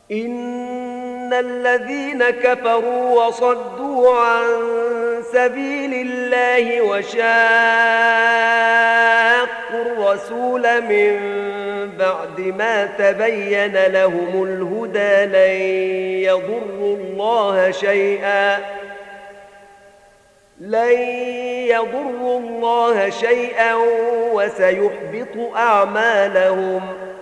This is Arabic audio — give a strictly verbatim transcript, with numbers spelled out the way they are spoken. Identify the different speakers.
Speaker 1: إن الذين كفروا وصدوا عن سبيل الله وشاقوا الرسول من بعد ما تبين لهم الهدى لن يضروا الله شيئا لن يضروا الله شيئا وسيحبط أعمالهم